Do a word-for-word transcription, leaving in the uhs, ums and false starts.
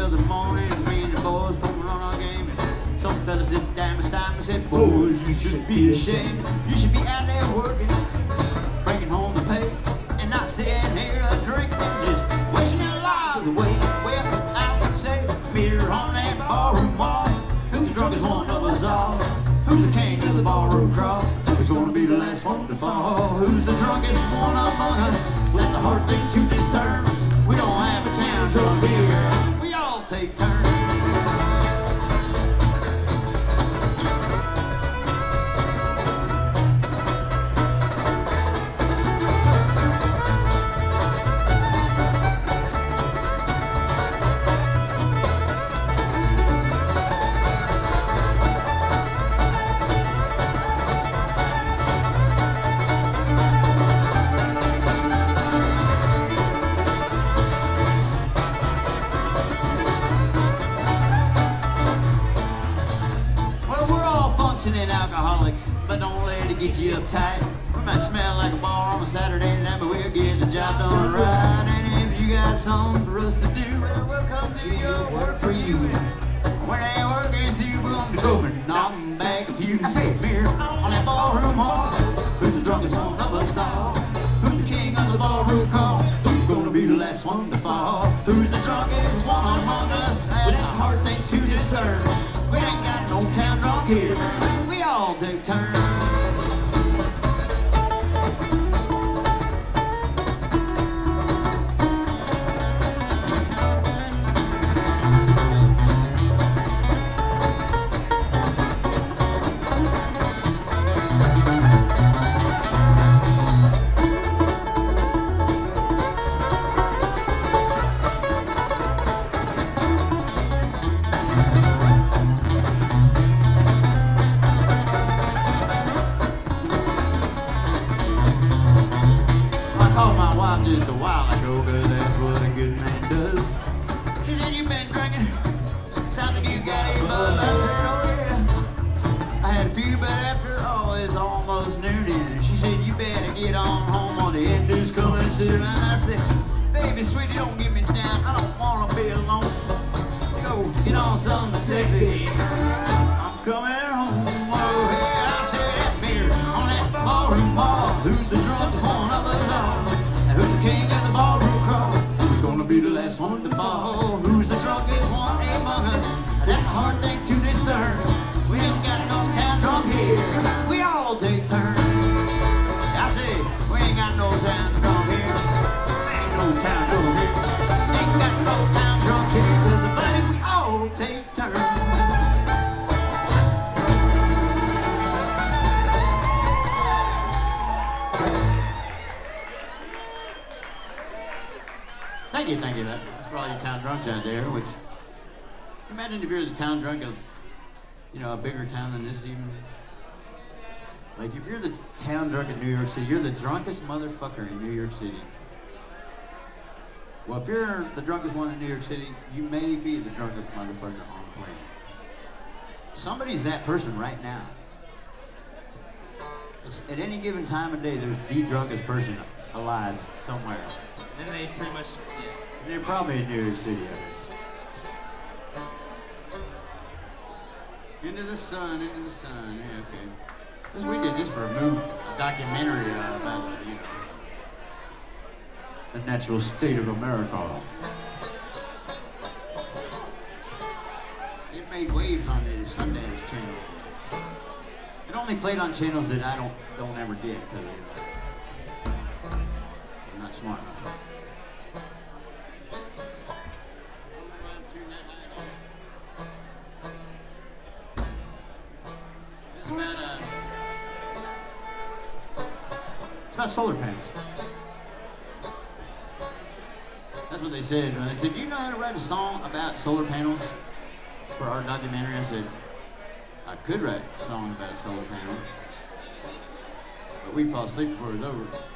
till the morning. Me and the boys pulling on our game. And some fella sit down beside me and said, boys, you should be ashamed. You should be out there working, bringing home the pay, and not staying here drinking, just wishing your lives away. Well, I would say, mirror on that barroom wall, who's the drunkest one of us all? Who's the king of the ballroom crawl? Who's gonna be the last one to fall? Who's the drunkest one among us? Well, that's a hard thing to discern. We don't have a town drunk here. We all take turns. And alcoholics, but don't let it get you uptight. We might smell like a bar on a Saturday night, but we'll get the job done right. And if you got something for us to do, well, we'll come do your work for you. When that work is through, we're gonna go and knock 'em back a few. I say, mirror on that ballroom wall, who's the drunkest one of us all? Who's the king of the ballroom call? Who's gonna be the last one to fall? Who's the drunkest one among us? Well, that's a hard thing to discern. We ain't got no town drunk here. We all take turns. Just a while ago, cause that's what a good man does. She said, you been drinking? Sounds like you got a buzz. I said, oh yeah. I had a few, but after all, it's almost noon. And she said, you better get on home or the end is coming soon. And I said, baby, sweetie, don't get me down. I don't wanna be alone. Go get on something sexy. I'm coming home. Oh yeah, I said that mirror on that ballroom wall. Who's the drunkest one of us all? Who's the king of the ballroom crawl? Who's gonna be the last one to fall? Who's the drunkest one among us? That's a hard thing to discern. We ain't got no town drunk here. We all take turns. I say, we ain't got no town drunk here. Ain't no town drunk here. Ain't got no town drunk here. Cause buddy, we all take turns. Thank you, thank you. That's for all you town drunks out there, which, imagine if you're the town drunk of, you know, a bigger town than this even. Like, if you're the town drunk in New York City, you're the drunkest motherfucker in New York City. Well, if you're the drunkest one in New York City, you may be the drunkest motherfucker on the planet. Somebody's that person right now. It's, at any given time of day, there's the drunkest person alive somewhere. And then they pretty much, yeah. They're probably in New York City. Into the sun, into the sun. Yeah, okay. This, we did this for a movie, a documentary uh, about, you know, the natural state of America. It made waves on the Sundance Channel. It only played on channels that I don't don't ever get because you know, I'm not smart enough. It's about, uh, it's about solar panels. That's what they said. They said, do you know how to write a song about solar panels for our documentary? I said, I could write a song about solar panels, but we'd fall asleep before it was over.